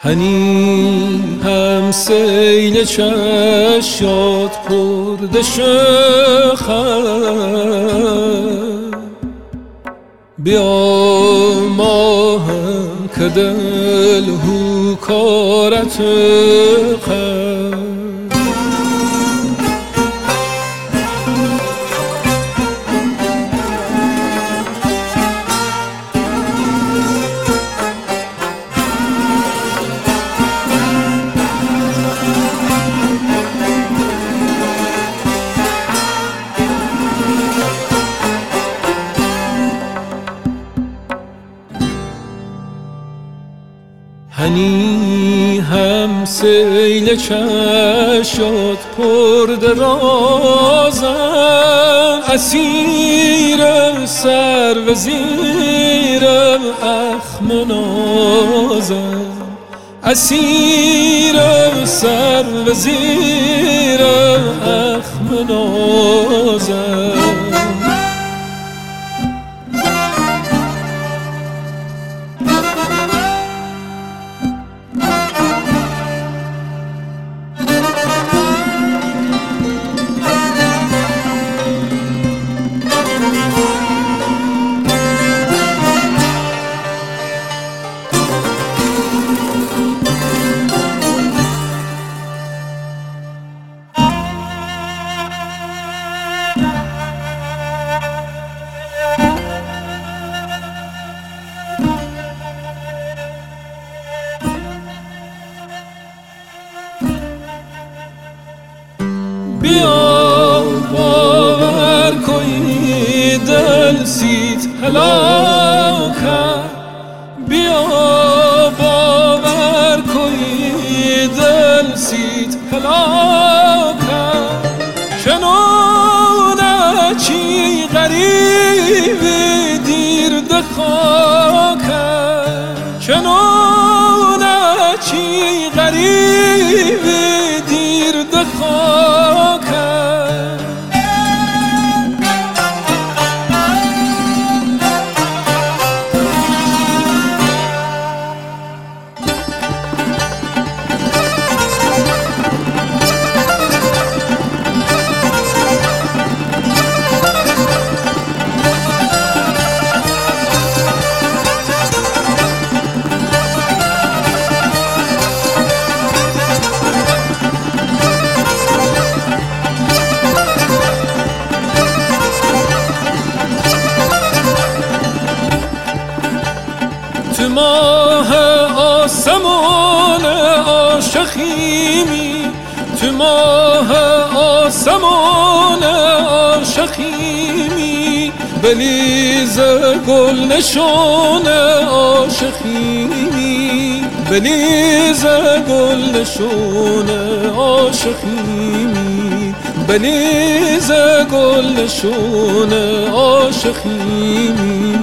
هنی هم سیل چشات پرده شخم بیا ماهم که دل هو کارت خم هنی هم سیل چشات پرده رازم اسیرم سر و زیرم اخم و نازم اسیرم سر و زیرم اخم و نازم بیا باور کنی دل سیت هلاکم بیا باور کنی دل سیت هلاکم چنونه چی غریبی دیر دخاکم چنونه چی غریبی دیر دخاکم تو ماه آسمان عاشقیمی تو ماه آسمان عاشقیمی بلیز گل نشان عاشقیمی بلیز گل نشان عاشقیمی بلیز گل نشان عاشقیمی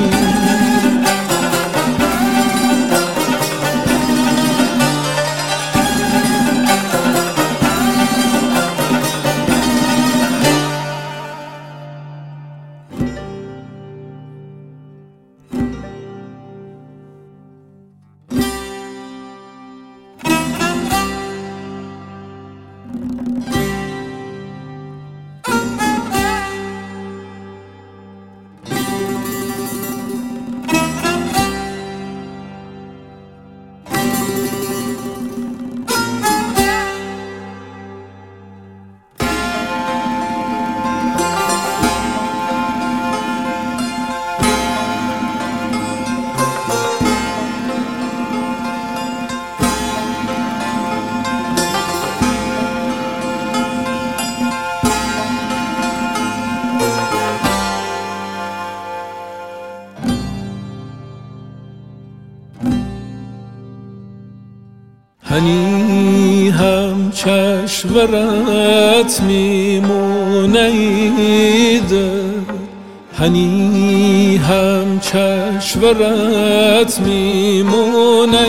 هنی هم چشورت میمونه دل هنی هم چشورت میمونه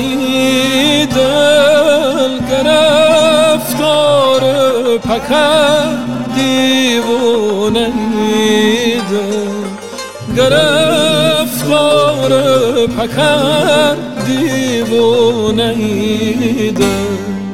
دل گرفتار پکر دیوونه دل گرفتار پکر دیوونه ایده